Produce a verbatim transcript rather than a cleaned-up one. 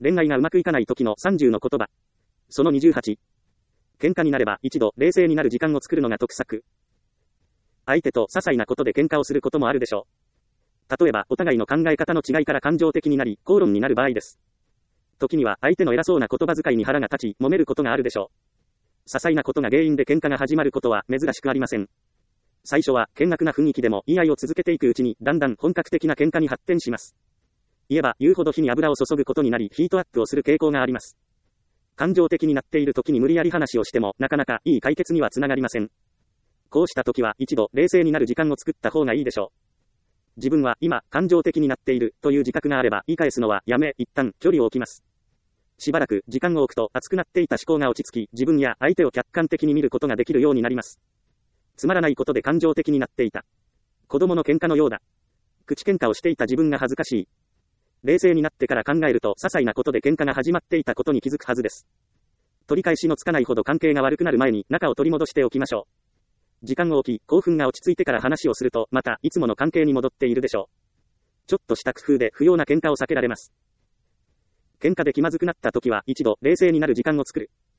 恋愛がうまくいかない時のさんじゅうの言葉。そのにじゅうはち。喧嘩になれば一度冷静になる時間を作るのが得策。相手と些細なことで喧嘩をすることもあるでしょう。例えばお互いの考え方の違いから感情的になり、口論になる場合です。時には相手の偉そうな言葉遣いに腹が立ち、揉めることがあるでしょう。些細なことが原因で喧嘩が始まることは珍しくありません。最初は険悪な雰囲気でも言い合いを続けていくうちにだんだん本格的な喧嘩に発展します。言えば言うほど火に油を注ぐことになりヒートアップをする傾向があります。感情的になっている時に無理やり話をしてもなかなかいい解決にはつながりません。こうした時は一度冷静になる時間を作った方がいいでしょう。自分は今感情的になっているという自覚があれば言い返すのはやめ、一旦距離を置きます。しばらく時間を置くと熱くなっていた思考が落ち着き、自分や相手を客観的に見ることができるようになります。つまらないことで感情的になっていた。子供の喧嘩のようだ。口喧嘩をしていた自分が恥ずかしい。冷静になってから考えると些細なことで喧嘩が始まっていたことに気づくはずです。取り返しのつかないほど関係が悪くなる前に仲を取り戻しておきましょう。時間を置き、興奮が落ち着いてから話をすると、またいつもの関係に戻っているでしょう。ちょっとした工夫で不要な喧嘩を避けられます。喧嘩で気まずくなった時は一度冷静になる時間を作る。